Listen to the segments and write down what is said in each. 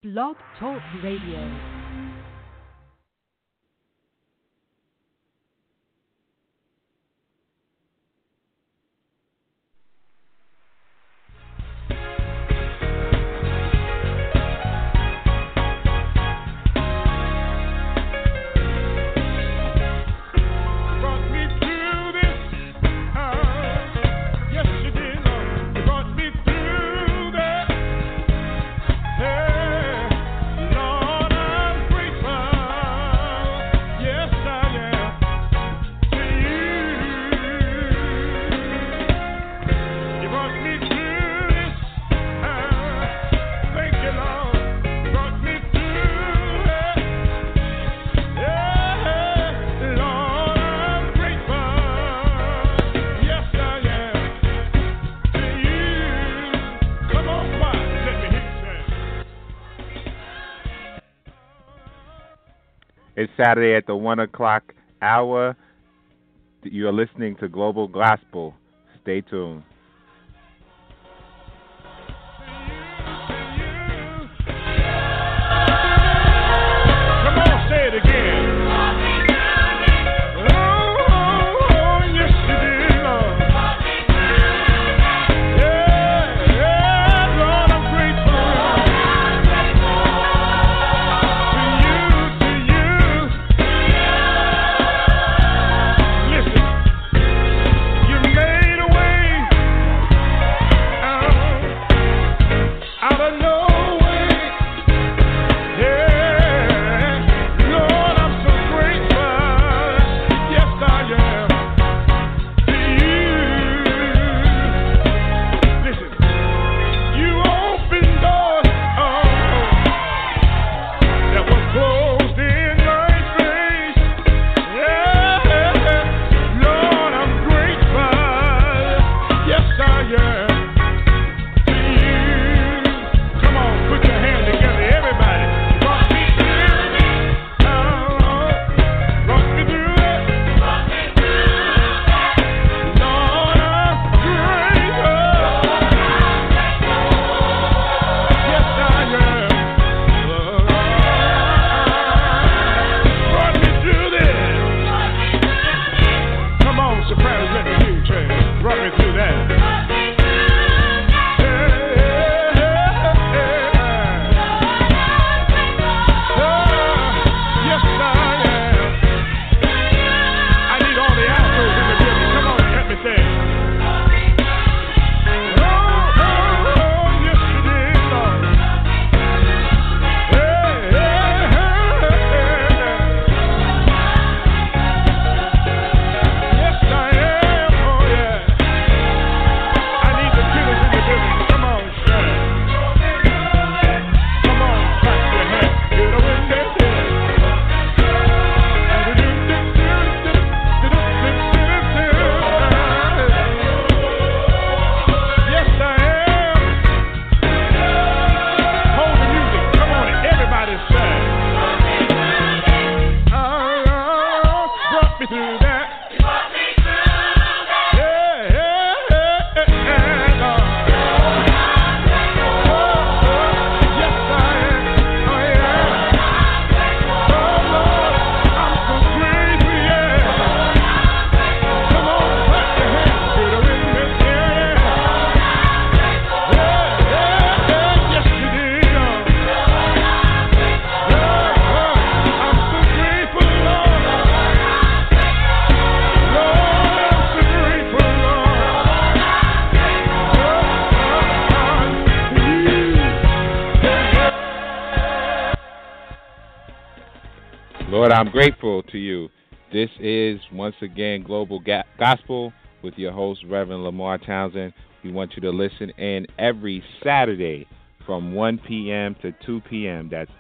Blog Talk Radio. It's Saturday at the 1 o'clock hour. You're listening to Global Gospel. Stay tuned. Come on, say it again. Oh, yes, you did, Lord. Yeah, Lord, I'm grateful. Lord, I'm grateful to you. This is, once again, Global Gospel with your host, Reverend Lamar Townsend. We want you to listen in every Saturday from 1 p.m. to 2 p.m. That's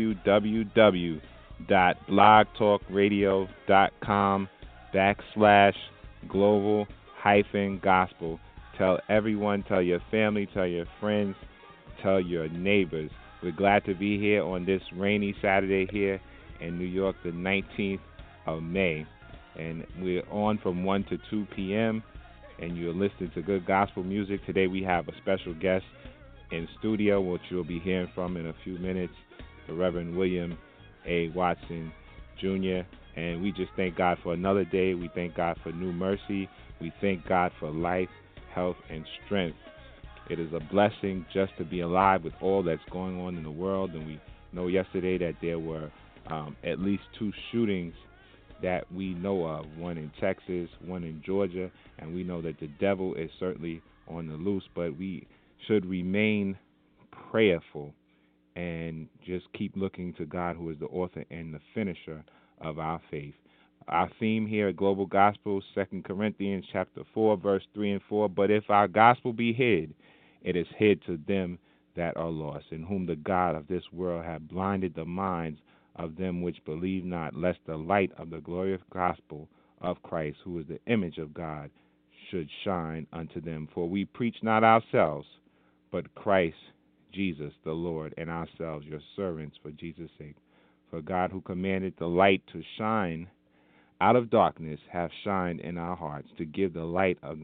www.blogtalkradio.com/global-gospel. Tell everyone, tell your family, tell your friends, tell your neighbors. We're glad to be here on this rainy Saturday here in New York, the 19th of May. And we're on from 1 to 2 p.m. and you're listening to good gospel music. Today we have a special guest, in studio, which you'll be hearing from in a few minutes, the Reverend William A. Watson Jr. And we just thank God for another day. We thank God for new mercy. We thank God for life, health, and strength. It is a blessing just to be alive with all that's going on in the world. And we know yesterday that there were at least 2 shootings that we know of, one in Texas, one in Georgia, and we know that the devil is certainly on the loose, but we should remain prayerful and just keep looking to God, who is the author and the finisher of our faith. Our theme here at Global Gospel, 2 Corinthians chapter 4, verse 3 and 4, but if our gospel be hid, it is hid to them that are lost, in whom the God of this world hath blinded the minds of them which believe not, lest the light of the glorious gospel of Christ, who is the image of God, should shine unto them. For we preach not ourselves, but Christ Jesus the Lord, and ourselves your servants for Jesus' sake. For God, who commanded the light to shine out of darkness, hath shined in our hearts to give the light of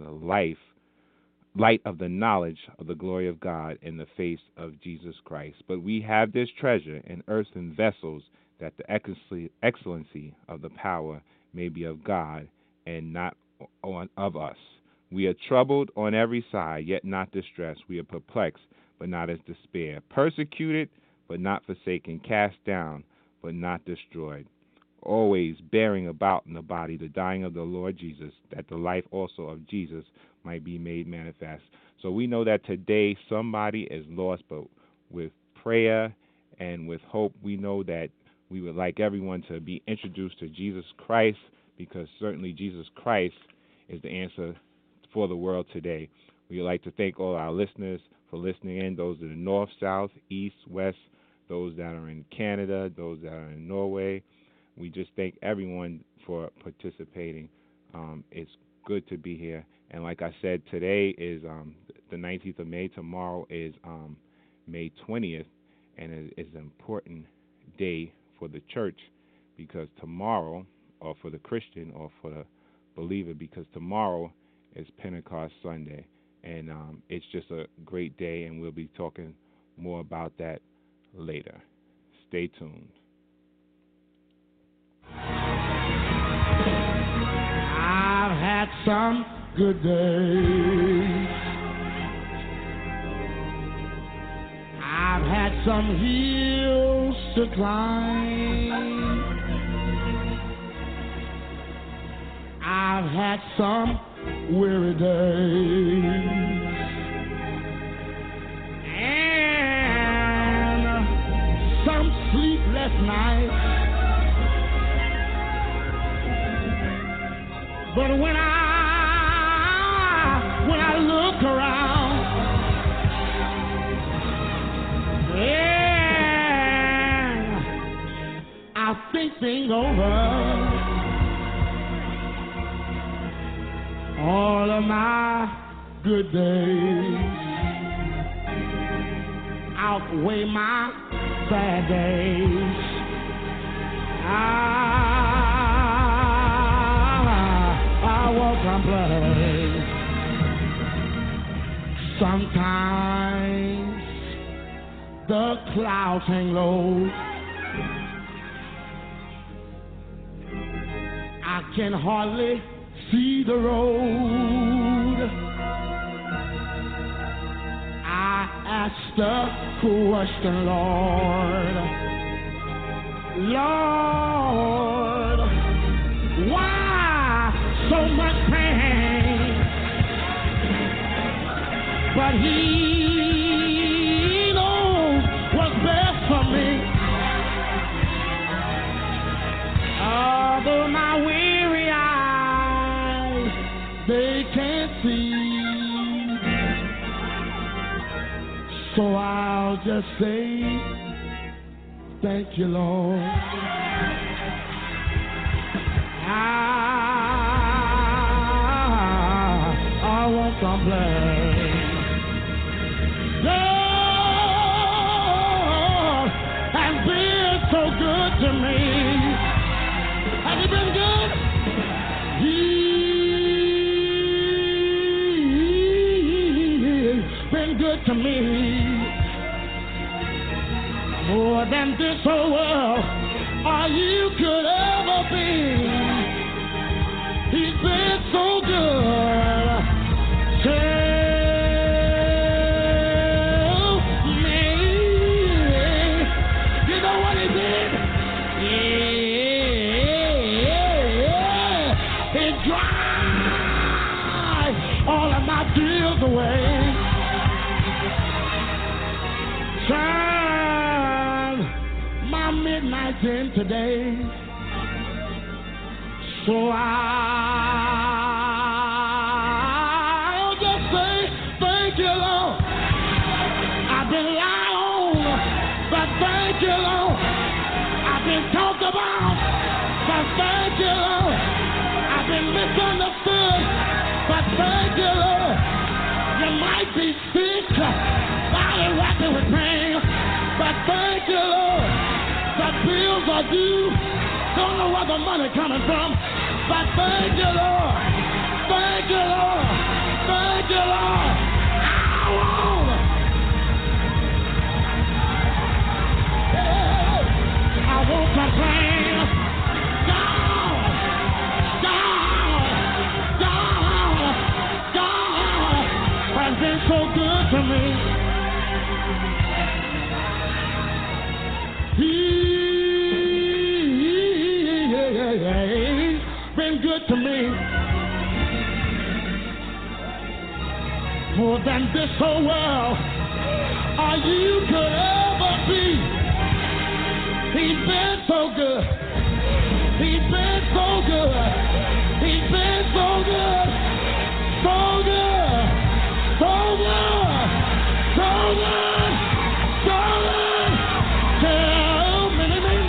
the knowledge of the glory of God in the face of Jesus Christ. But we have this treasure in earthen vessels, that the excellency of the power may be of God and not of us. We are troubled on every side, yet not distressed. We are perplexed, but not as despair. Persecuted, but not forsaken. Cast down, but not destroyed. Always bearing about in the body the dying of the Lord Jesus, that the life also of Jesus might be made manifest. So we know that today somebody is lost, but with prayer and with hope, we know that we would like everyone to be introduced to Jesus Christ, because certainly Jesus Christ is the answer for the world today. We would like to thank all our listeners for listening in, those in the north, south, east, west, those that are in Canada, those that are in Norway. We just thank everyone for participating. It's good to be here. And like I said, today is the 19th of May. Tomorrow is May 20th, and it is an important day for the church, because tomorrow, or for the Christian or for the believer, because tomorrow is Pentecost Sunday, and it's just a great day, and we'll be talking more about that later. Stay tuned. I've had some good days. I've had some hills to climb. I've had some weary days. And some sleepless nights. But when I look around, and I think things over, all of my good days outweigh my bad days. I won't complain. Sometimes the clouds hang low. I can hardly see the road. I asked the question, Lord, why so much pain? But He knows what's best for me. Although my weary eyes, they can't see, so I'll just say, thank you, Lord. I won't complain. Lord has been so good to me. Has He been good? He's been good to me. than this whole world or you could ever be. He's been so good to me. You know what he did? He dried all of my tears away. Turn my midnight into day. So I'll just say thank you, Lord. I've been lied on, but thank you, Lord. I've been talked about, but thank you, Lord. I've been misunderstood, but thank you, Lord. You might be sick, body racking with pain, but thank you, Lord. The bills are due. Don't know where the money coming from, but thank you, Lord. Thank you, Lord. Thank you, Lord. I won't complain. God has been so good to me. He's been good to me. More than this whole world or you could ever be. He's been so good. He's been so good. He's been so good. So good. So good. So good. So good. Tell me.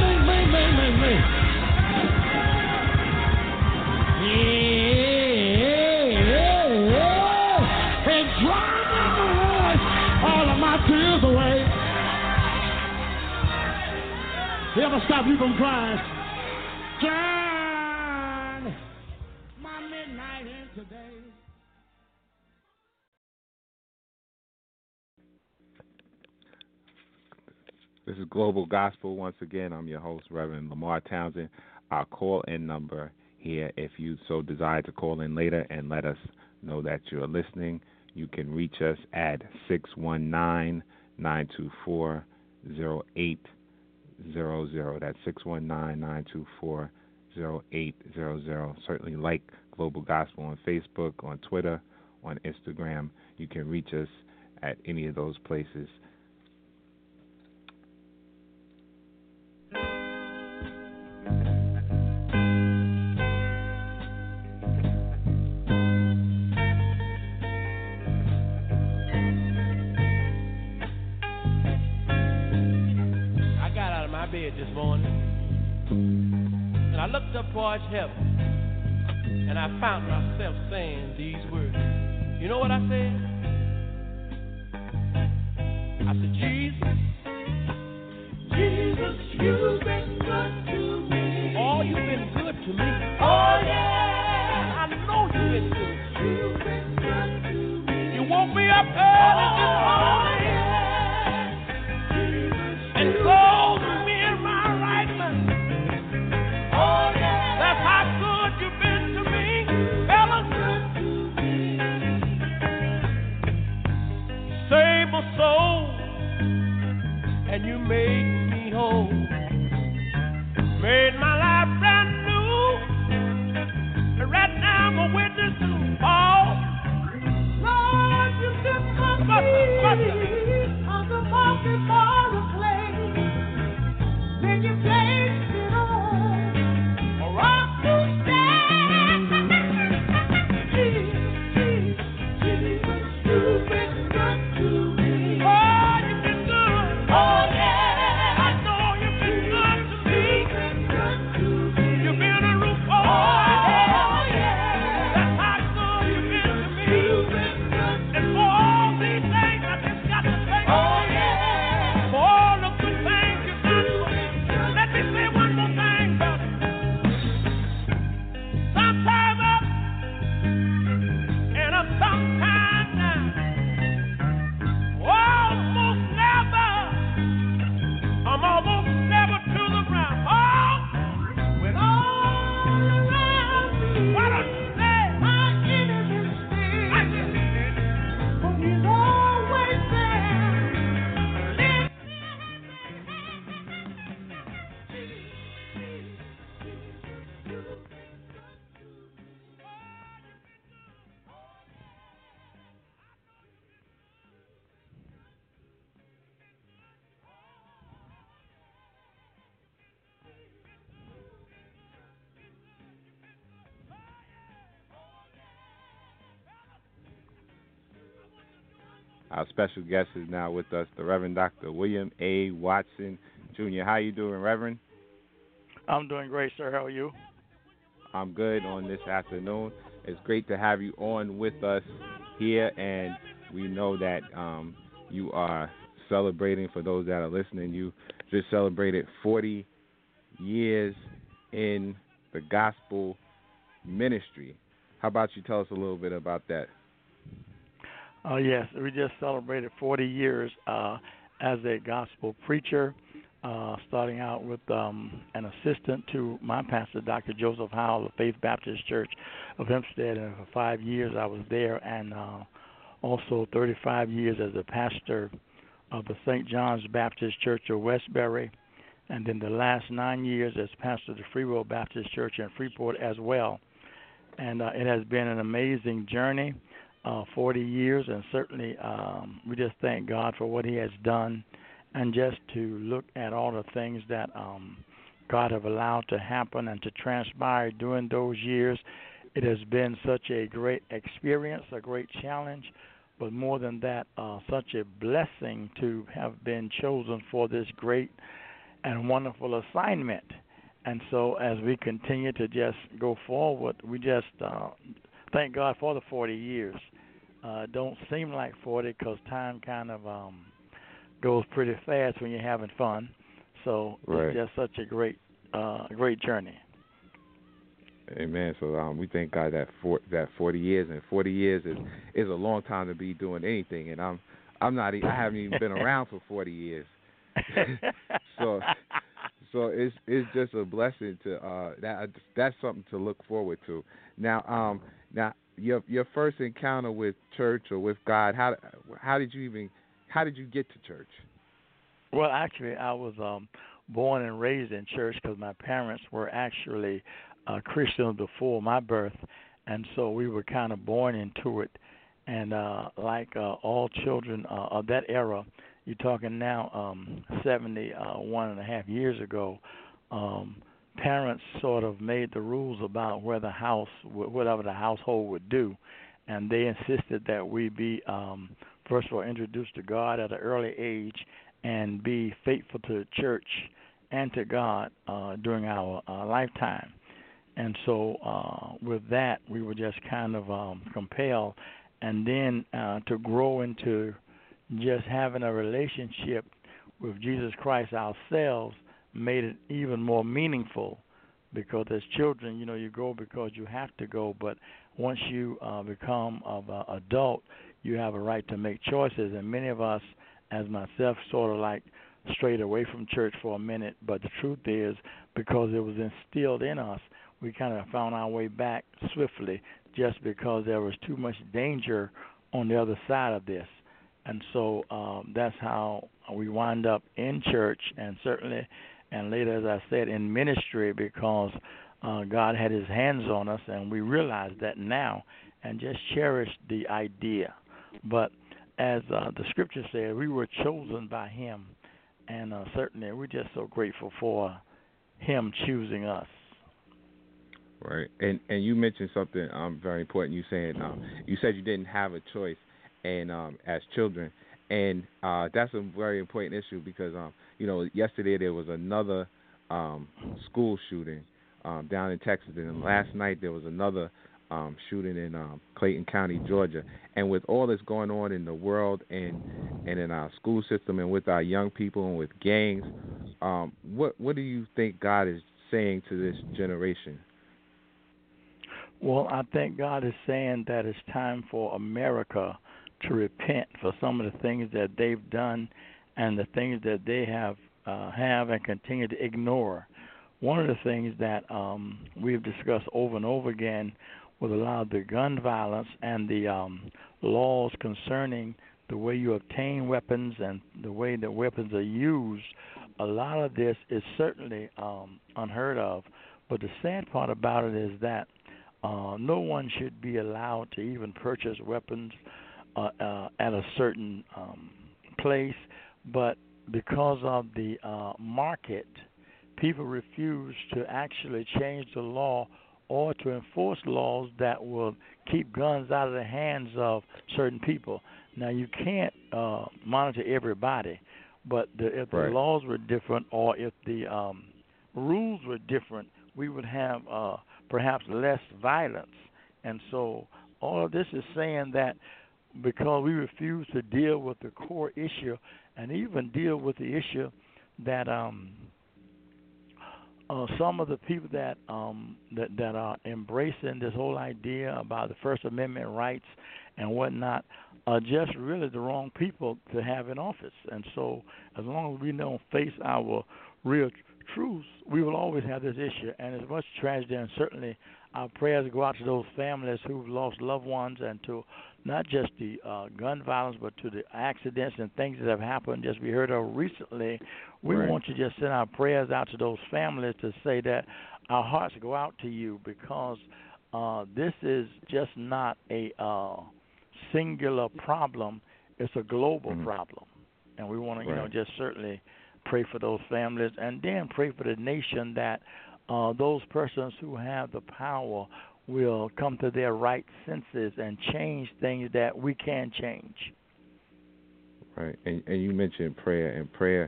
And dry all of my tears away. He ever stop you from crying? Turn my midnight into day. This is Global Gospel. Once again, I'm your host, Reverend Lamar Townsend. Our call-in number here, if you so desire to call in later and let us know that you're listening, you can reach us at 619-924-0800. That's 619-924-0800. Certainly like Global Gospel on Facebook, on Twitter, on Instagram. You can reach us at any of those places. Bed this morning, and I looked up towards heaven, and I found myself saying these words. You know what I said? I said, Jesus, Jesus, you've been good to me. Oh, you've been good to me. Oh, yeah, I know you've been good. You've been good to me. You woke me up early this morning, and closed me in my right mind. Oh, yeah. That's how good you've been to me, fellas. Save my soul, and you made me whole. Our special guest is now with us, the Reverend Dr. William A. Watson Jr. How you doing, Reverend? I'm doing great, sir. How are you? I'm good on this afternoon. It's great to have you on with us here, and we know that you are celebrating, for those that are listening, you just celebrated 40 years in the gospel ministry. How about you tell us a little bit about that? Yes, we just celebrated 40 years as a gospel preacher, starting out with an assistant to my pastor, Dr. Joseph Howell of Faith Baptist Church of Hempstead, and for 5 years I was there, and also 35 years as a pastor of the St. John's Baptist Church of Westbury, and then the last 9 years as pastor of the Free Will Baptist Church in Freeport as well. And it has been an amazing journey, 40 years, and certainly we just thank God for what he has done, and just to look at all the things that God have allowed to happen and to transpire during those years. It has been such a great experience, a great challenge, but more than that, such a blessing to have been chosen for this great and wonderful assignment. And so as we continue to just go forward, we just thank God for the 40 years. Don't seem like 40 because time kind of goes pretty fast when you're having fun. So Right. It's just such a great journey. Amen. So we thank God that 40 years, and 40 years is a long time to be doing anything. And I haven't even been around for 40 years. So it's just a blessing to that's something to look forward to. Now your first encounter with church or with God, how did you get to church? Well, actually, I was born and raised in church because my parents were actually Christians before my birth, and so we were kind of born into it. And like all children of that era, you're talking now 71 and a half years ago, parents sort of made the rules about whatever the household would do, and they insisted that we be first of all introduced to God at an early age and be faithful to the church and to God during our lifetime. And so with that, we were just kind of compelled, and then to grow into just having a relationship with Jesus Christ ourselves made it even more meaningful, because as children, you go because you have to go, but once you become an adult, you have a right to make choices. And many of us, as myself, sort of like strayed away from church for a minute, but the truth is, because it was instilled in us, we kind of found our way back swiftly, just because there was too much danger on the other side of this. And so that's how we wind up in church, and certainly, and later, as I said, in ministry, because God had his hands on us, and we realize that now, and just cherish the idea. But as the scripture said, we were chosen by him, and certainly we're just so grateful for him choosing us. Right, and you mentioned something very important. You said you didn't have a choice, and as children, and that's a very important issue, because yesterday there was another school shooting down in Texas, and last night there was another shooting in Clayton County, Georgia. And with all that's going on in the world and in our school system and with our young people and with gangs, what do you think God is saying to this generation? Well, I think God is saying that it's time for America to repent for some of the things that they've done and the things that they have and continue to ignore. One of the things that we've discussed over and over again was a lot of the gun violence and the laws concerning the way you obtain weapons and the way that weapons are used. A lot of this is certainly unheard of, but the sad part about it is that no one should be allowed to even purchase weapons at a certain place, but because of the market, people refuse to actually change the law or to enforce laws that will keep guns out of the hands of certain people. Now you can't monitor everybody, but if the Right. laws were different, or if the rules were different, we would have perhaps less violence. And so all of this is saying that because we refuse to deal with the core issue and even deal with the issue that some of the people that are embracing this whole idea about the First Amendment rights and whatnot are just really the wrong people to have in office. And so as long as we don't face our real truths, we will always have this issue. And as much tragedy, and certainly our prayers go out to those families who've lost loved ones, and to not just the gun violence, but to the accidents and things that have happened, as we heard of recently. We Right. want to just send our prayers out to those families to say that our hearts go out to you, because this is just not a singular problem. It's a global problem. And we want to, Right. just certainly pray for those families, and then pray for the nation that those persons who have the power will come to their right senses and change things that we can change. Right, and you mentioned prayer, and prayer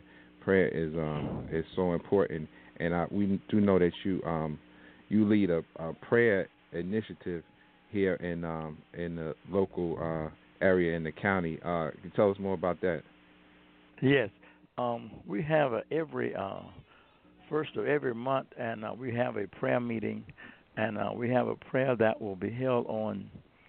is so important. And we do know that you lead a prayer initiative here in the local area in the county. Can you tell us more about that? Yes, we have every first of every month, and we have a prayer meeting, and we have a prayer that will be held on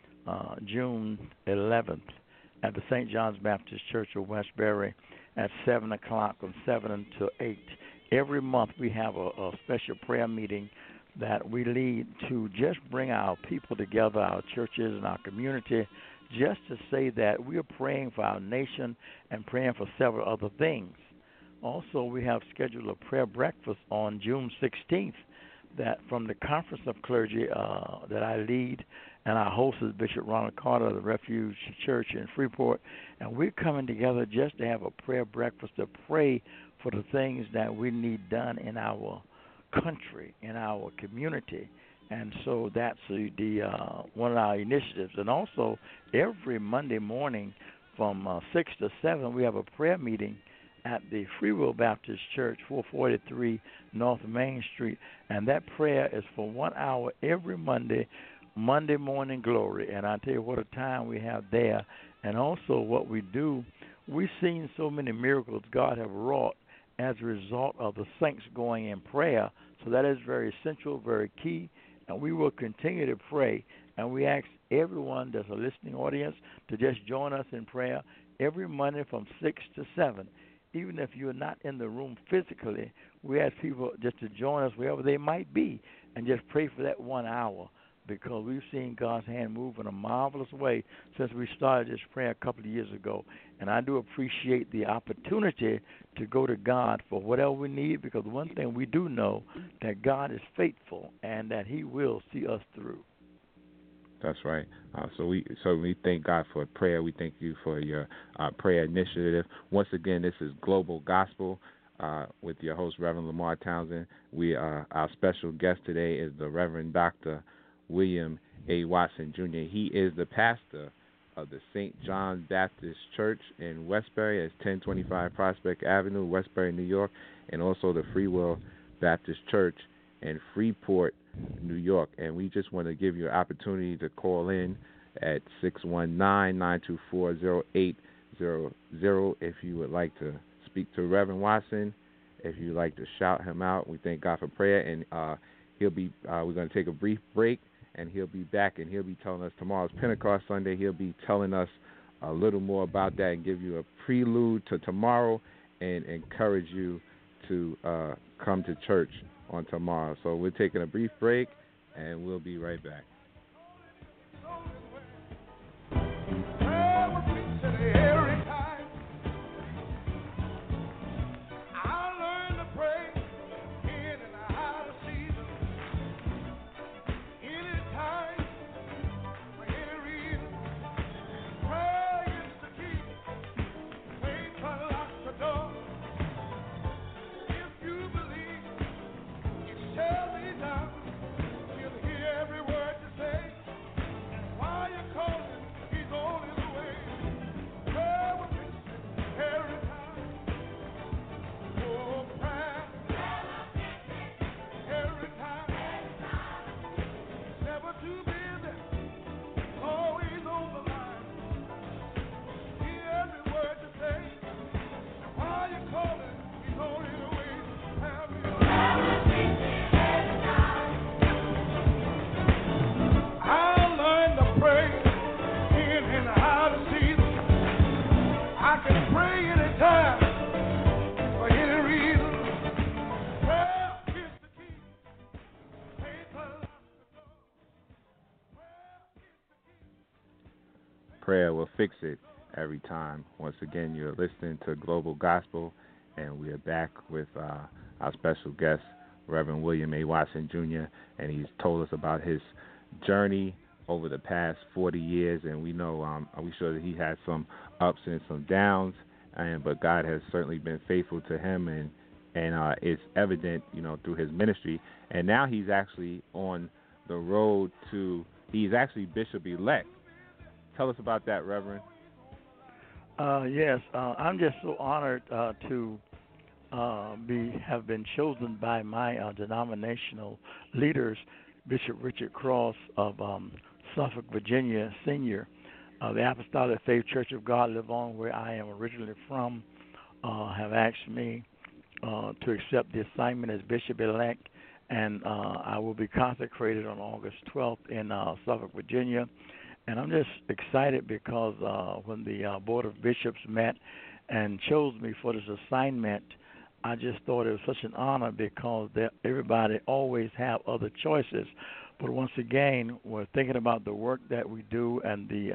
June 11th at the St. John's Baptist Church of Westbury at 7 o'clock from 7 until 8. Every month we have a special prayer meeting that we lead to just bring our people together, our churches and our community, just to say that we are praying for our nation and praying for several other things. Also, we have scheduled a prayer breakfast on June 16th that from the Conference of Clergy that I lead, and our host is Bishop Ronald Carter of the Refuge Church in Freeport, and we're coming together just to have a prayer breakfast to pray for the things that we need done in our country, in our community. And so that's the one of our initiatives. And also, every Monday morning from 6 to 7, we have a prayer meeting at the Free Will Baptist Church, 443 North Main Street. And that prayer is for 1 hour every Monday morning glory. And I tell you what a time we have there. And also what we do, we've seen so many miracles God have wrought as a result of the saints going in prayer. So that is very essential, very key. And we will continue to pray. And we ask everyone that's a listening audience to just join us in prayer every Monday from 6 to 7. Even if you're not in the room physically, we ask people just to join us wherever they might be and just pray for that 1 hour, because we've seen God's hand move in a marvelous way since we started this prayer a couple of years ago. And I do appreciate the opportunity to go to God for whatever we need, because one thing we do know, that God is faithful and that He will see us through. That's right. So we thank God for prayer. We thank you for your prayer initiative. Once again, this is Global Gospel with your host, Reverend Lamar Townsend. Our special guest today is the Reverend Dr. William A. Watson, Jr. He is the pastor of the St. John's Baptist Church in Westbury at 1025 Prospect Avenue, Westbury, New York, and also the Free Will Baptist Church in Freeport, New York. And we just want to give you an opportunity to call in at 619-924-0800 if you would like to speak to Reverend Watson, if you'd like to shout him out. We thank God for prayer, and we're going to take a brief break, and he'll be back, and he'll be telling us tomorrow's Pentecost Sunday. He'll be telling us a little more about that and give you a prelude to tomorrow and encourage you to come to church on tomorrow. So we're taking a brief break, and we'll be right back. Tell me now, you'll hear every word you prayer will fix it every time. Once again, you're listening to Global Gospel, and we are back with our special guest, Reverend William A. Watson, Jr., and he's told us about his journey over the past 40 years, and we know, we sure that he had some ups and some downs, but God has certainly been faithful to him, and it's evident, through his ministry. And now he's actually on the road he's actually Bishop-elect. Tell us about that, Reverend. Yes, I'm just so honored to have been chosen by my denominational leaders, Bishop Richard Cross of Suffolk, Virginia, Senior, the Apostolic Faith Church of God Live On, where I am originally from, have asked me to accept the assignment as Bishop-elect, and I will be consecrated on August 12th in Suffolk, Virginia. And I'm just excited because when the Board of Bishops met and chose me for this assignment, I just thought it was such an honor because everybody always have other choices. But once again, we're thinking about the work that we do and the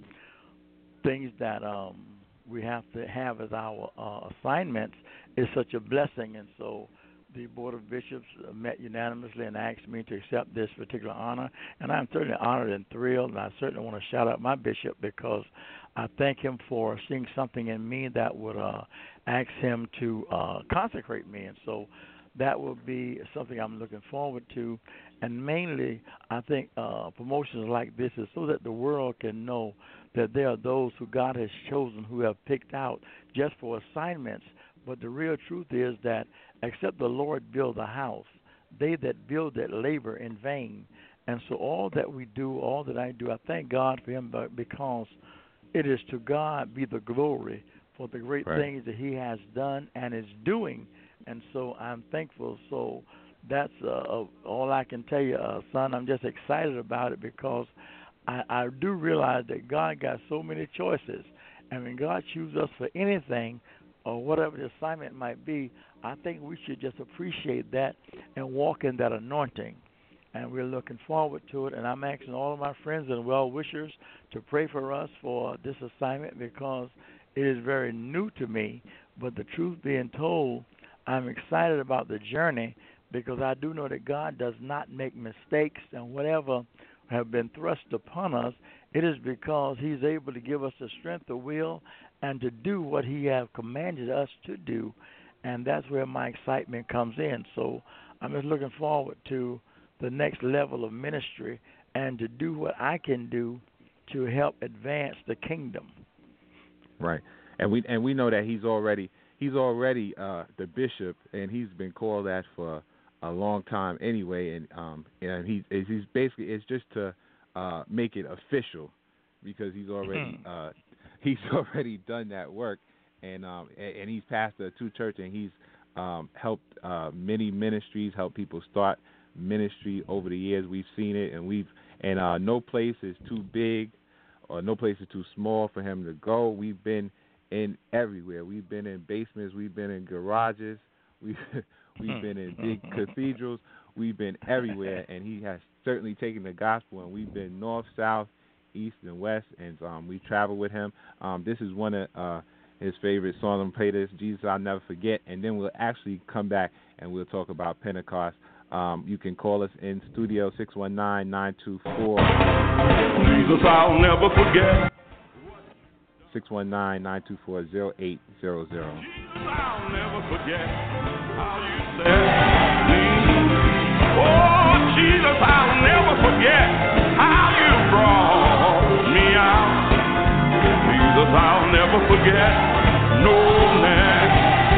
things that we have to have as our assignments is such a blessing. And so the Board of Bishops met unanimously and asked me to accept this particular honor. And I'm certainly honored and thrilled, and I certainly want to shout out my bishop because I thank him for seeing something in me that would ask him to consecrate me. And so that will be something I'm looking forward to. And mainly, I think promotions like this is so that the world can know that there are those who God has chosen who have picked out just for assignments. But the real truth is that except the Lord build a house, they that build it labor in vain. And so all that we do, all that I do, I thank God for him because it is to God be the glory for the great things that he has done and is doing. And so I'm thankful. So that's all I can tell you, son. I'm just excited about it because I do realize that God got so many choices. And when God chooses us for anything or whatever the assignment might be, I think we should just appreciate that and walk in that anointing. And we're looking forward to it. And I'm asking all of my friends and well-wishers to pray for us for this assignment because it is very new to me. But the truth being told, I'm excited about the journey because I do know that God does not make mistakes, and whatever have been thrust upon us, it is because he's able to give us the strength of will and to do what he has commanded us to do. And that's where my excitement comes in. So I'm just looking forward to the next level of ministry and to do what I can do to help advance the kingdom. Right. And we know that he's already the bishop, and he's been called that for a long time anyway. And he's basically, it's just to make it official because he's already already done that work, and he's pastored two churches, and he's helped many ministries, helped people start ministry over the years. We've seen it, and no place is too big or no place is too small for him to go. We've been in everywhere. We've been in basements. We've been in garages. We've been in big cathedrals. We've been everywhere, and he has certainly taken the gospel, and we've been north, south, east, and west, and we traveled with him. This is one of his favorite songs. I'm play this, Jesus I'll Never Forget, and then we'll actually come back and we'll talk about Pentecost. You can call us in studio, 619-924. Jesus I'll never forget. 619-924-0800. Jesus I'll never forget how you set me. Oh, Jesus I'll never forget how you brought me out. Jesus I'll never forget, no man.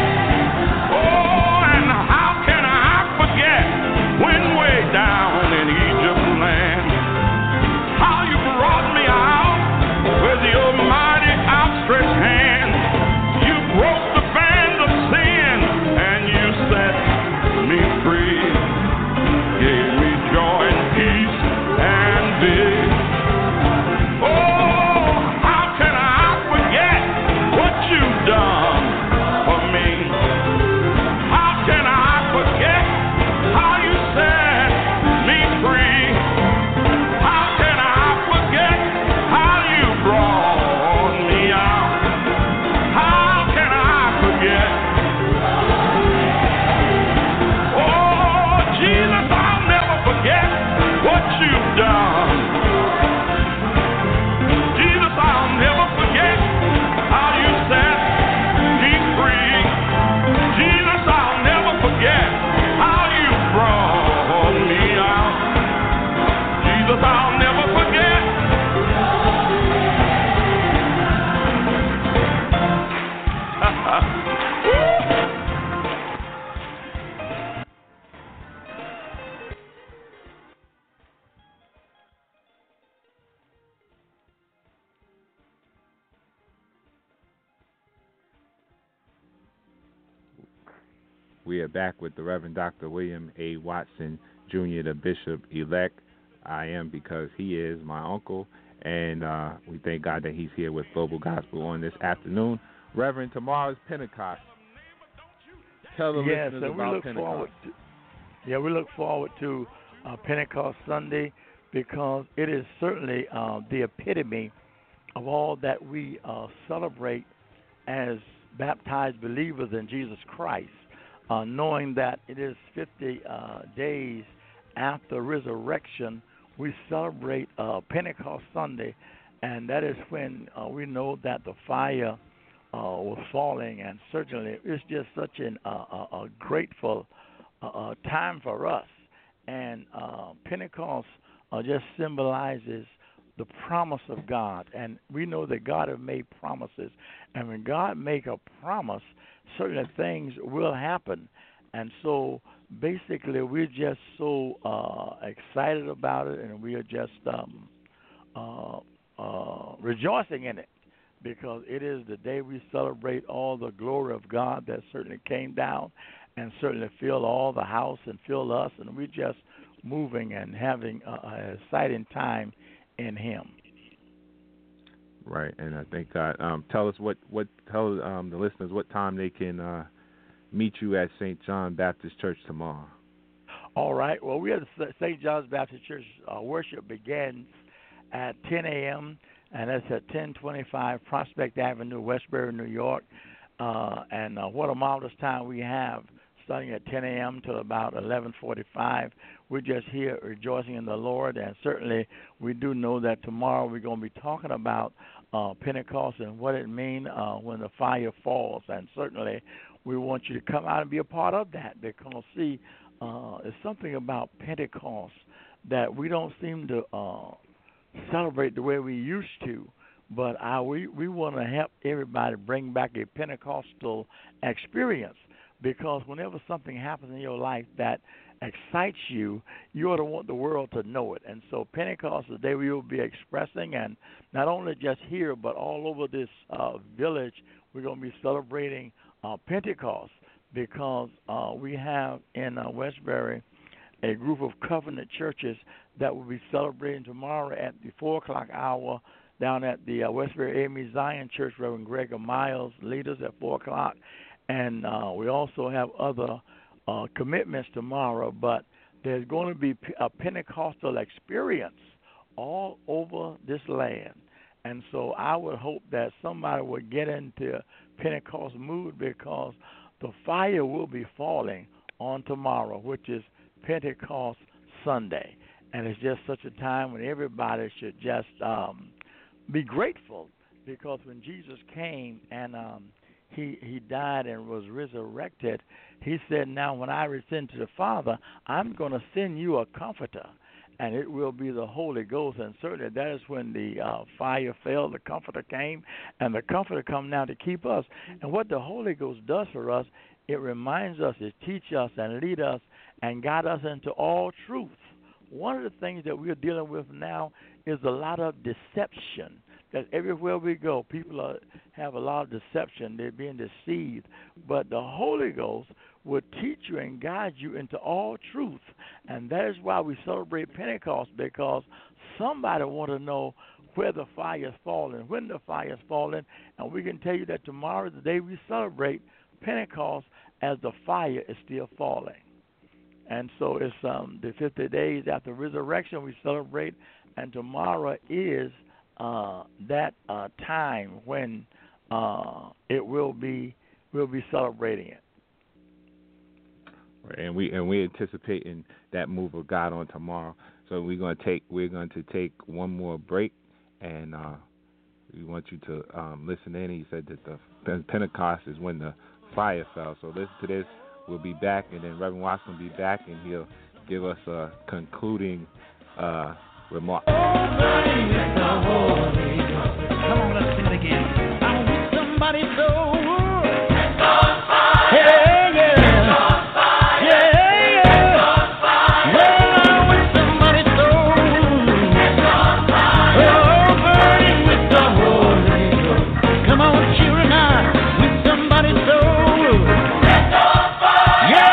Oh, and how can I forget when way down in Egypt land, how you brought me out with your mighty outstretched hand. You broke the band of sin and you set We are back with the Reverend Dr. William A. Watson, Jr., the Bishop-elect. I am because he is my uncle, and we thank God that he's here with Global Gospel on this afternoon. Reverend, tomorrow's Pentecost. Tell the listeners about Pentecost. We look forward to Pentecost Sunday because it is certainly the epitome of all that we celebrate as baptized believers in Jesus Christ, knowing that it is 50 days after resurrection. We celebrate Pentecost Sunday, and that is when we know that the fire was falling, and certainly it's just such a grateful time for us. And Pentecost just symbolizes the promise of God, and we know that God has made promises, and when God make a promise, certain things will happen. And so basically we're just so excited about it, and we are just rejoicing in it, because it is the day we celebrate all the glory of God that certainly came down and certainly filled all the house and filled us, and we're just moving and having an exciting time in Him. Right, and I thank God. Tell us tell the listeners what time they can meet you at St. John Baptist Church tomorrow. All right. Well, we at St. John's Baptist Church. Worship begins at 10 a.m., and that's at 1025 Prospect Avenue, Westbury, New York. And what a marvelous time we have, starting at 10 a.m. till about 11:45. We're just here rejoicing in the Lord, and certainly we do know that tomorrow we're going to be talking about Pentecost and what it means when the fire falls. And certainly we want you to come out and be a part of that, because, see, it's something about Pentecost that we don't seem to celebrate the way we used to. But we want to help everybody bring back a Pentecostal experience, because whenever something happens in your life that excites you, you ought to want the world to know it. And so Pentecost is the day we will be expressing, and not only just here, but all over this village, we're going to be celebrating Pentecost, because we have in Westbury a group of covenant churches that will be celebrating tomorrow at the 4 o'clock hour down at the Westbury AME Zion Church. Reverend Gregor Miles leaders at 4 o'clock. And we also have other commitments tomorrow, but there's going to be a Pentecostal experience all over this land. And so I would hope that somebody would get into Pentecost mood, because the fire will be falling on tomorrow, which is Pentecost Sunday. And it's just such a time when everybody should just be grateful, because when Jesus came and he died and was resurrected, he said, now when I return to the Father, I'm going to send you a comforter, and it will be the Holy Ghost. And certainly that is when the fire fell, the comforter came, and the comforter come now to keep us. And what the Holy Ghost does for us, it reminds us, it teaches us and lead us and guide us into all truth. One of the things that we're dealing with now is a lot of deception. That everywhere we go, people have a lot of deception. They're being deceived. But the Holy Ghost will teach you and guide you into all truth. And that is why we celebrate Pentecost, because somebody want to know where the fire is falling, when the fire is falling. And we can tell you that tomorrow is the day we celebrate Pentecost as the fire is still falling. And so it's the 50 days after resurrection we celebrate, and tomorrow is that time when we'll be celebrating it. Right, and we anticipating that move of God on tomorrow. So we're going to take one more break, and we want you to listen in. He said that the Pentecost is when the fire fell. So listen to this. We'll be back, and then Reverend Watson will be back, and he'll give us a concluding remark. Come on, let's sing it again. I wish somebody know. Hey, yeah. Yeah, yeah. Well, I wish somebody know. Oh, burning with the Holy Ghost. Come on, children, I wish somebody know. Yeah.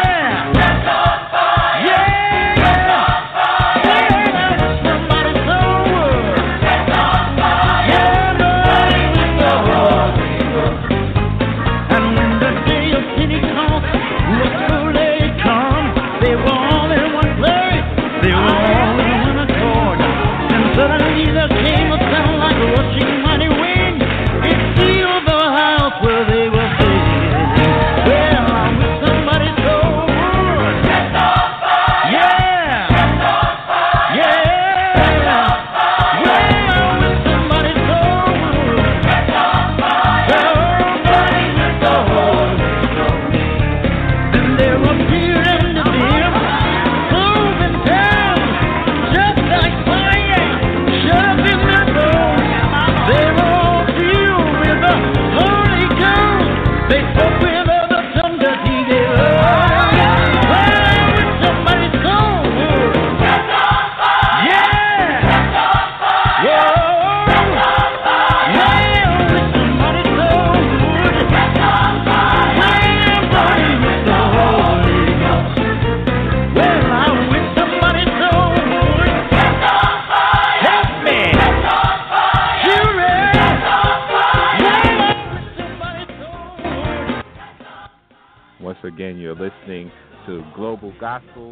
Global Gospel,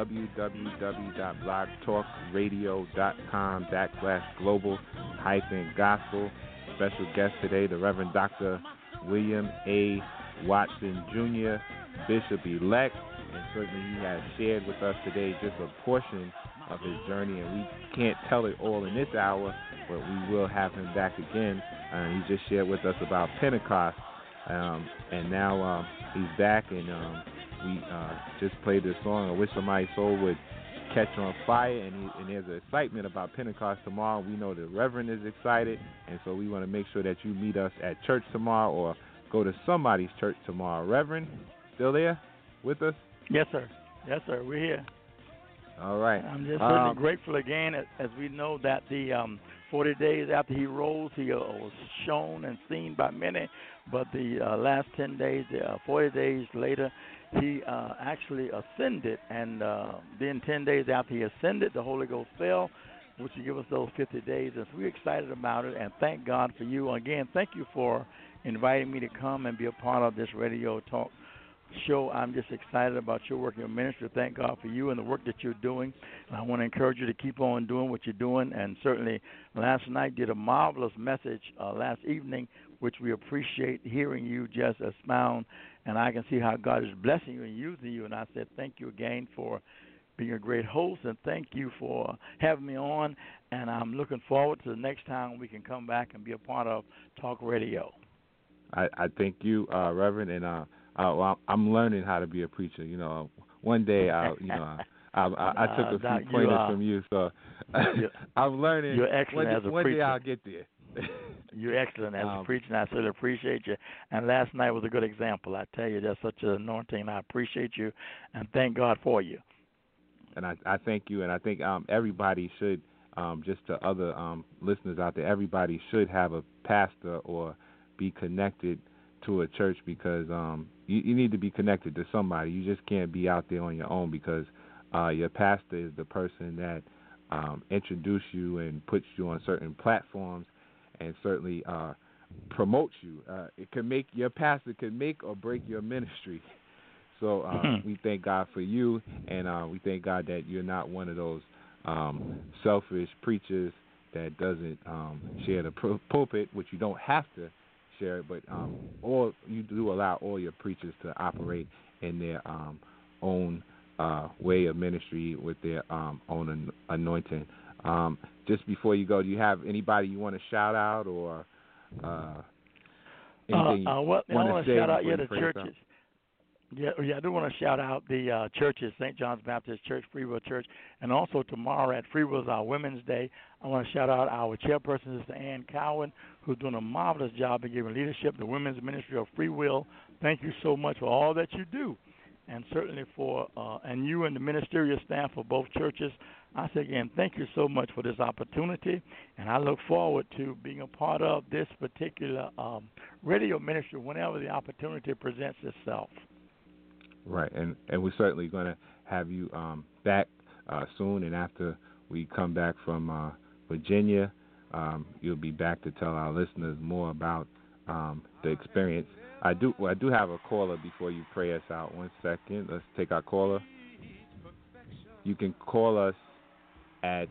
www.blogtalkradio.com/global-gospel. Special guest today, the Reverend Dr. William A. Watson Jr., Bishop-elect, and certainly he has shared with us today just a portion of his journey, and we can't tell it all in this hour, but we will have him back again. He just shared with us about Pentecost, and now he's back, and we just played this song, I Wish Somebody's Soul Would Catch on Fire, and there's an excitement about Pentecost tomorrow. We know the Reverend is excited, and so we want to make sure that you meet us at church tomorrow or go to somebody's church tomorrow. Reverend, still there with us? Yes, sir. Yes, sir. We're here. All right. I'm just certainly grateful again, as we know that the 40 days after he rose, he was shown and seen by many. But the last 10 days, 40 days later, he actually ascended. And then 10 days after he ascended, the Holy Ghost fell, which will give us those 50 days. And so we're excited about it. And thank God for you. Again, thank you for inviting me to come and be a part of this radio talk show. I'm just excited about your work in your ministry. Thank God for you and the work that you're doing. And I want to encourage you to keep on doing what you're doing. And certainly last night did a marvelous message last evening, which we appreciate hearing you just expound. And I can see how God is blessing you and using you. And I said thank you again for being a great host, and thank you for having me on. And I'm looking forward to the next time we can come back and be a part of Talk Radio. I thank you, Reverend, and well, I'm learning how to be a preacher. You know, one day I took a few pointers from you, so I'm learning. You're excellent as a preacher. One day I'll get there. You're excellent as a preacher, and I certainly appreciate you. And last night was a good example. I tell you, there's such an anointing, and I appreciate you, and thank God for you. And I thank you, and I think everybody should, just to other listeners out there, everybody should have a pastor or be connected to a church, because you need to be connected to somebody. You just can't be out there on your own, because your pastor is the person that introduced you and puts you on certain platforms and certainly promotes you. Your pastor can make or break your ministry. So we thank God for you, and we thank God that you're not one of those selfish preachers that doesn't share the pulpit, which you don't have to share, but all you do allow all your preachers to operate in their own way of ministry with their own anointing. Just before you go, do you have anybody you want to shout out or anything you want to say? Shout out the churches. Yeah, I do want to shout out the churches, St. John's Baptist Church, Freewill Church, and also tomorrow at Freewill is our Women's Day. I want to shout out our chairperson, Sister Ann Cowan, who's doing a marvelous job in giving leadership to the women's ministry of Freewill. Thank you so much for all that you do, and certainly for and you and the ministerial staff of both churches. I say again, thank you so much for this opportunity, and I look forward to being a part of this particular radio ministry whenever the opportunity presents itself. Right, and we're certainly going to have you back soon, and after we come back from Virginia, you'll be back to tell our listeners more about the experience. I do have a caller before you pray us out. 1 second. Let's take our caller. You can call us at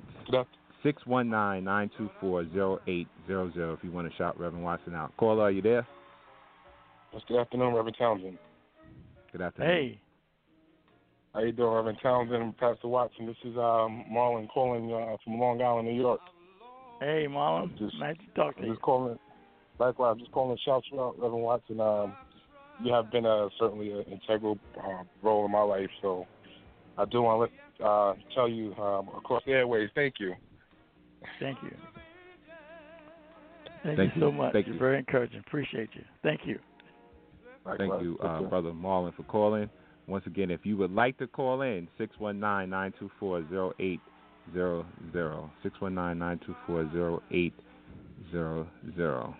619-924-0800 if you want to shout Reverend Watson out. Caller, are you there? Yes, good afternoon, Reverend Townsend. Good afternoon. Hey. How you doing, Reverend Townsend and Pastor Watson? This is Marlon calling from Long Island, New York. Hey, Marlon. Nice to talk to you. Likewise, just calling to shout you out, Reverend Watson. You have been certainly an integral role in my life, so I do want to tell you across the airways, thank you. Thank you. Thank you so much. Thank You're you. very encouraging. Appreciate you. Thank you. Thank you, Brother Marlon, for calling. Once again, if you would like to call in, 619-924-0800. 619-924-0800.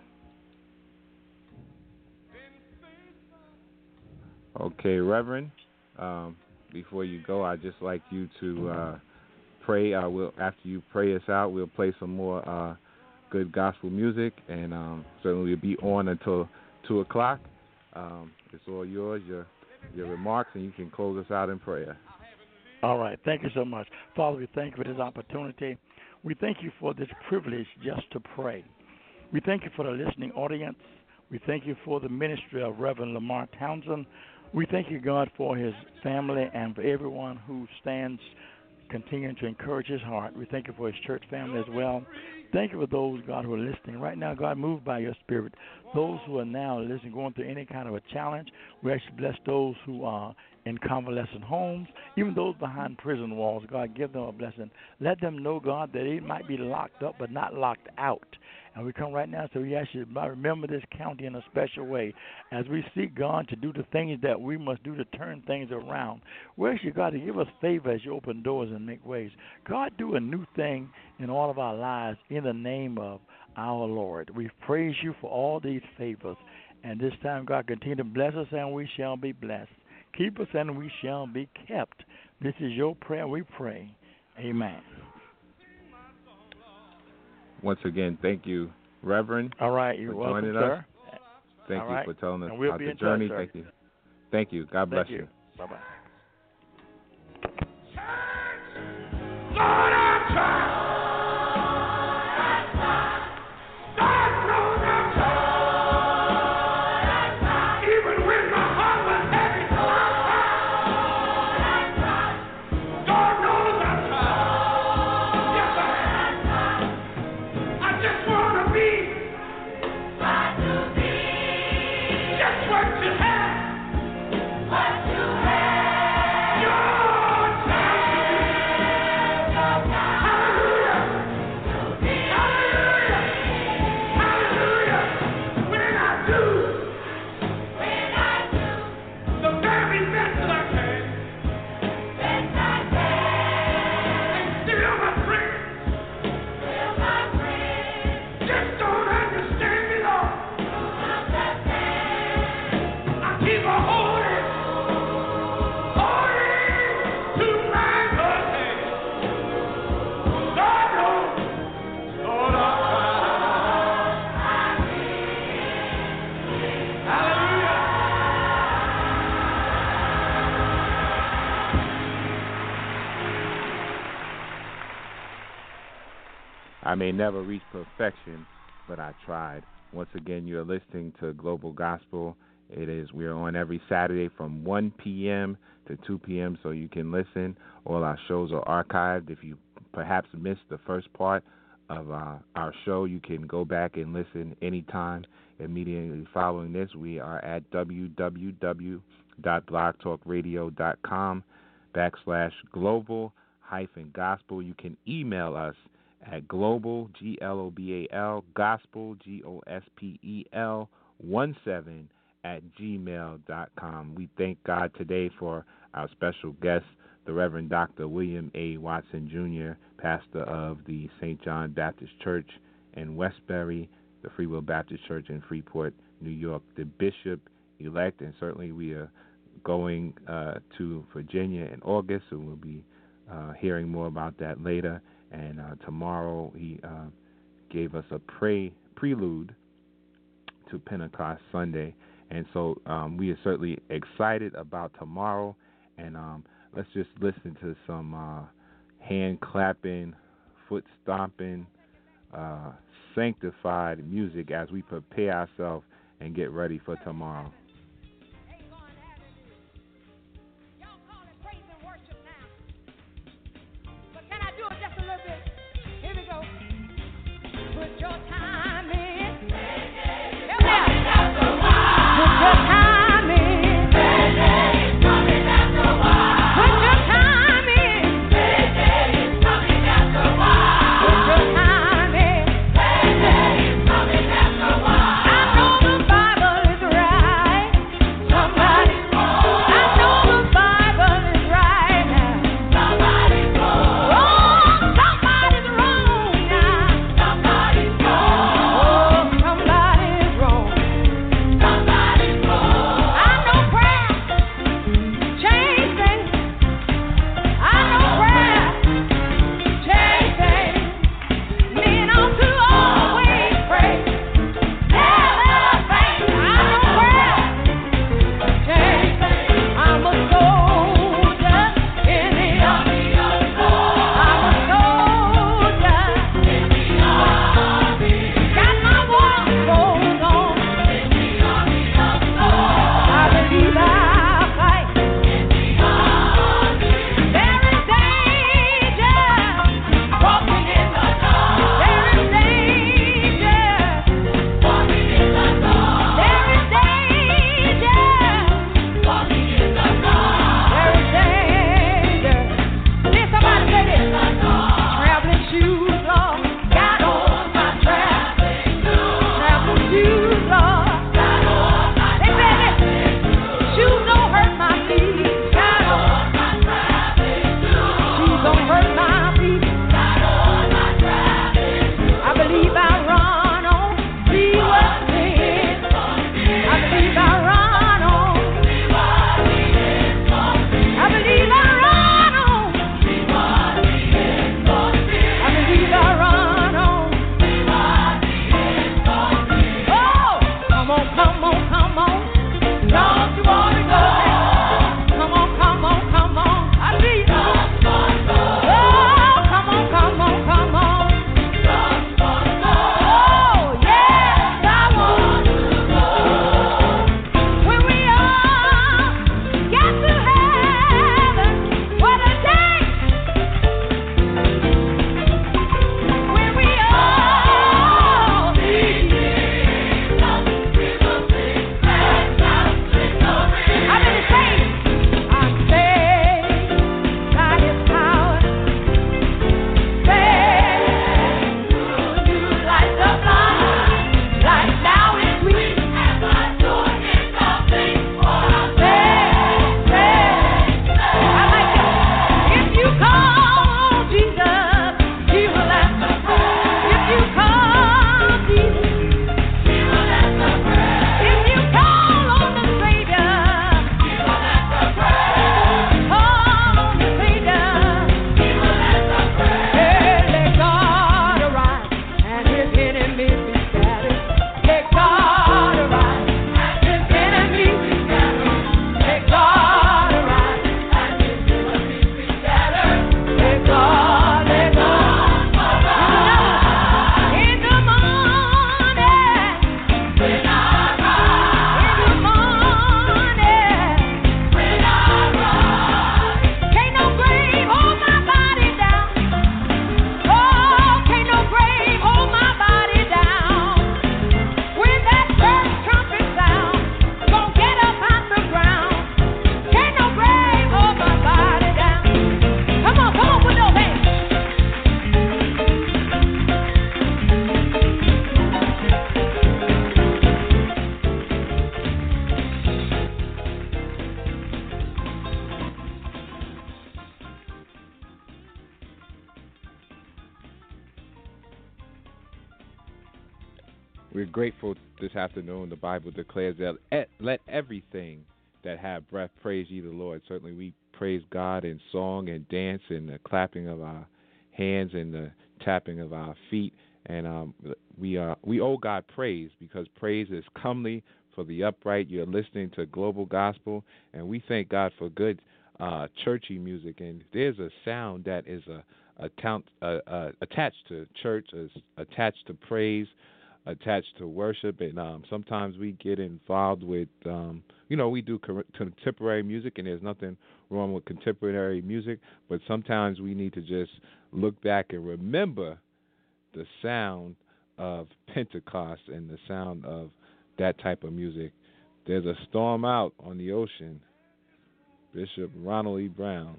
Okay, Reverend, before you go, I'd just like you to pray. After you pray us out, we'll play some more good gospel music, and certainly we'll be on until 2 o'clock. It's all yours, your remarks, and you can close us out in prayer. All right. Thank you so much. Father, we thank you for this opportunity. We thank you for this privilege just to pray. We thank you for the listening audience. We thank you for the ministry of Reverend Lamar Townsend. We thank you, God, for his family and for everyone who stands continuing to encourage his heart. We thank you for his church family as well. Thank you for those, God, who are listening. Right now, God, move by your spirit. Those who are now listening, going through any kind of a challenge, we actually bless those who are in convalescent homes, even those behind prison walls. God, give them a blessing. Let them know, God, that they might be locked up but not locked out. And we come right now, so we ask you to remember this county in a special way as we seek God to do the things that we must do to turn things around. We ask you, God, to give us favor as you open doors and make ways. God, do a new thing in all of our lives in the name of our Lord. We praise you for all these favors. And this time, God, continue to bless us and we shall be blessed. Keep us and we shall be kept. This is your prayer we pray. Amen. Once again, thank you, Reverend. All right, you're for joining welcome, us. sir. Thank you for telling us and we'll about be the in journey. touch, Thank you. Thank you. God bless you. Bye-bye. Lord, I try. God knows I tried. Even when my heart was heavy, I tried. God knows I tried. Yes, I have. I just want to be just what you have. Your time. Hallelujah. Hallelujah. Hallelujah. When I do the very best that I can, and still my friends just don't understand me, Lord. I keep a holding to my good hand. God knows, Lord, I tried. Hallelujah. I may never reach perfection, but I tried. Once again, you're listening to Global Gospel. We are on every Saturday from 1 p.m. to 2 p.m. so you can listen. All our shows are archived. If you perhaps missed the first part of our show, you can go back and listen anytime. Immediately following this, we are at www.blogtalkradio.com/global-gospel. You can email us at global, GLOBAL, gospel, GOSPEL, 17@gmail.com. We thank God today for our special guest, the Reverend Dr. William A. Watson, Jr., pastor of the St. John Baptist Church in Westbury, the Free Will Baptist Church in Freeport, New York, the bishop-elect, and certainly we are going to Virginia in August, so we'll be hearing more about that later. And tomorrow he gave us a prelude to Pentecost Sunday. And so we are certainly excited about tomorrow. And let's just listen to some hand clapping, foot stomping, sanctified music as we prepare ourselves and get ready for tomorrow. I know the Bible is right. We're grateful this afternoon. The Bible declares that let everything that have breath praise ye the Lord. Certainly we praise God in song and dance and the clapping of our hands and the tapping of our feet. And we owe God praise because praise is comely for the upright. You're listening to Global Gospel, and we thank God for good churchy music. And there's a sound that is attached to church, is attached to praise, attached to worship. And sometimes we get involved with, we do contemporary music, and there's nothing wrong with contemporary music, but sometimes we need to just look back and remember the sound of Pentecost and the sound of that type of music. There's a storm out on the ocean. Bishop Ronald E. Brown.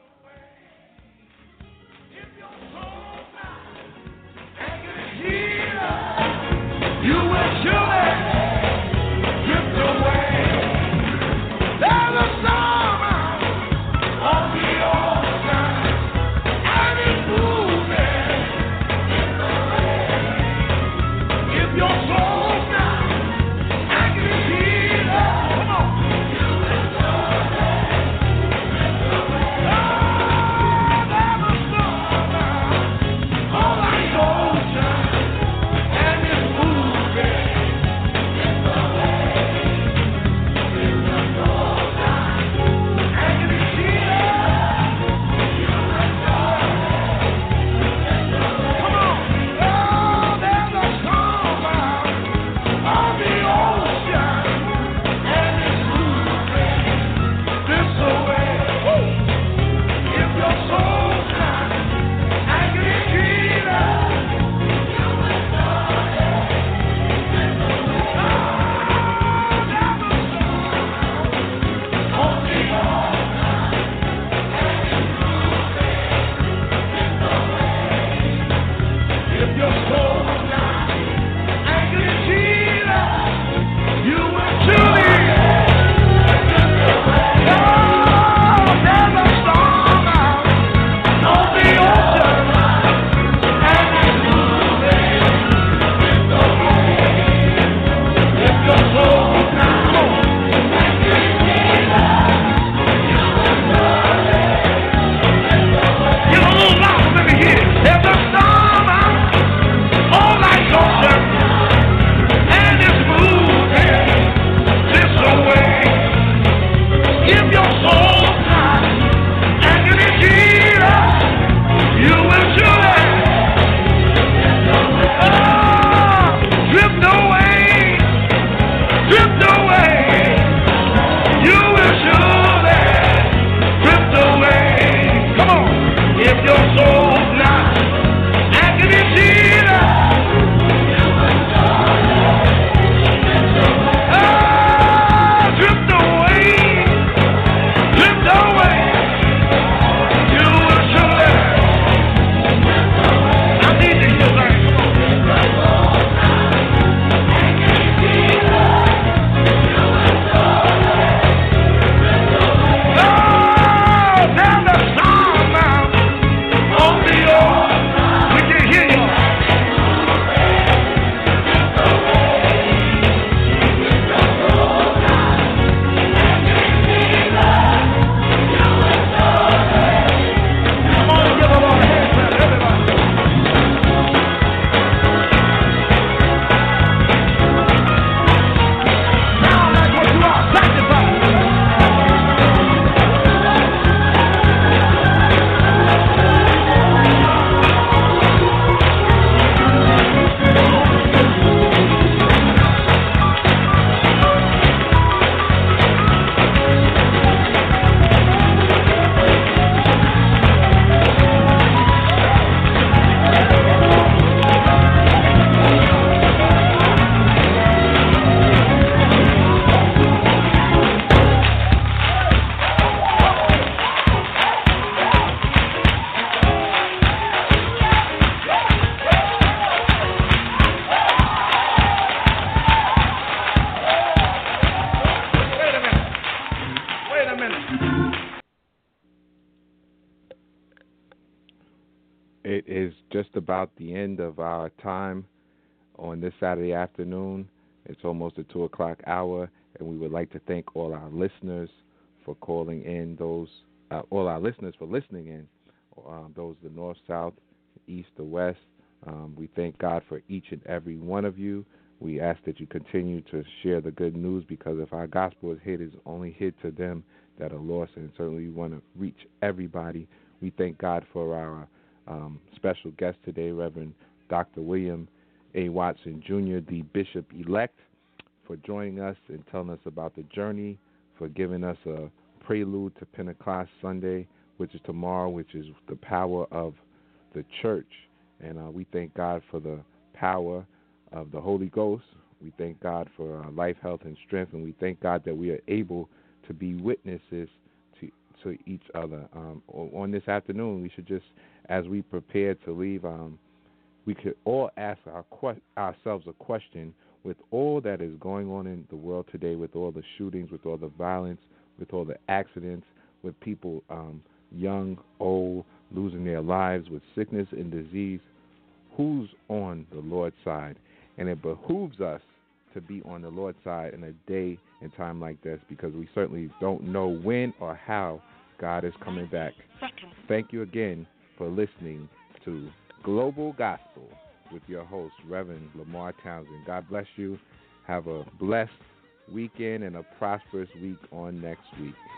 You will surely drift away. There's a storm out on the ocean, and it's moving in the rain. If your soul's not anchored here, come on. You will surely drift away. Oh, there's a storm out on the ocean, and it's moving. It is just about the end of our time on this Saturday afternoon. It's almost the 2 o'clock hour, and we would like to thank all our listeners for calling in, all our listeners for listening in, those the north, south, east, or west. We thank God for each and every one of you. We ask that you continue to share the good news, because if our gospel is hid, it's only hid to them that are lost, and certainly we want to reach everybody. We thank God for our special guest today, Reverend Dr. William A. Watson, Jr., the Bishop-elect, for joining us and telling us about the journey, for giving us a prelude to Pentecost Sunday, which is tomorrow, which is the power of the church. And we thank God for the power of the Holy Ghost. We thank God for life, health, and strength, and we thank God that we are able to be witnesses to each other. On this afternoon, we should just, as we prepare to leave, we could all ask ourselves a question. With all that is going on in the world today, with all the shootings, with all the violence, with all the accidents, with people young, old, losing their lives, with sickness and disease, who's on the Lord's side? And it behooves us to be on the Lord's side in a day and time like this, because we certainly don't know when or how God is coming back. Thank you again for listening to Global Gospel with your host, Reverend Lamar Townsend. God bless you. Have a blessed weekend and a prosperous week on next week.